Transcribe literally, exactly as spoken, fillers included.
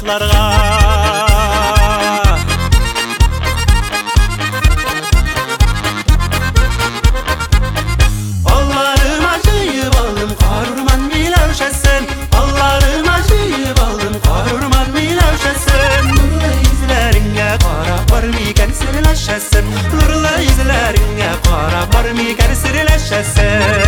dostlarga. Ballarım acıyıp aldım Karurman Milevşesin. Ballarım acıyıp aldım Karurman Milevşesin. Nurlu izlerine qarab barmiken sirleşesin. Nurlu izlerine qarab barmiken sirleşesin.